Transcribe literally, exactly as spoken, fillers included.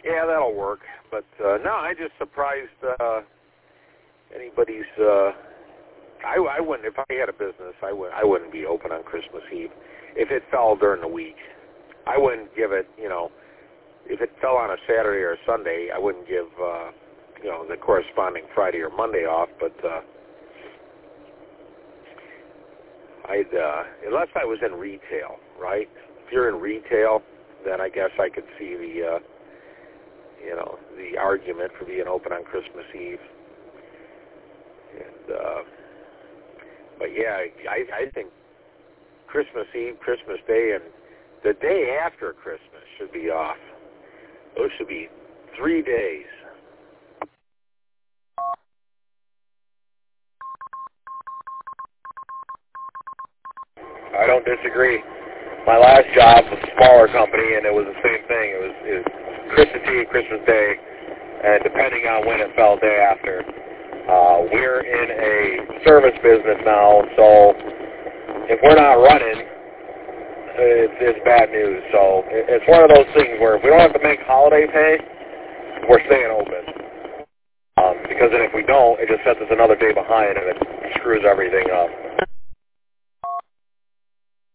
Yeah, that'll work. But uh, no, I just surprised uh, anybody's. Uh, I, I wouldn't if I had a business. I would. I wouldn't be open on Christmas Eve if it fell during the week. I wouldn't give it. You know, if it fell on a Saturday or a Sunday, I wouldn't give. Uh, you know, the corresponding Friday or Monday off. But uh, I'd uh, unless I was in retail, right? If you're in retail, then I guess I could see the. Uh, you know, the argument for being open on Christmas Eve. And, uh, but yeah, I, I think Christmas Eve, Christmas Day, and the day after Christmas should be off. Those should be three days. I don't disagree. My last job was a smaller company, and it was the same thing. It was, it was Christmas Eve, Christmas Day, and depending on when it fell, day after. Uh, we're in a service business now, so if we're not running, it's, it's bad news. So it's one of those things where if we don't have to make holiday pay, we're staying open. Um, because then if we don't, it just sets us another day behind, and it screws everything up.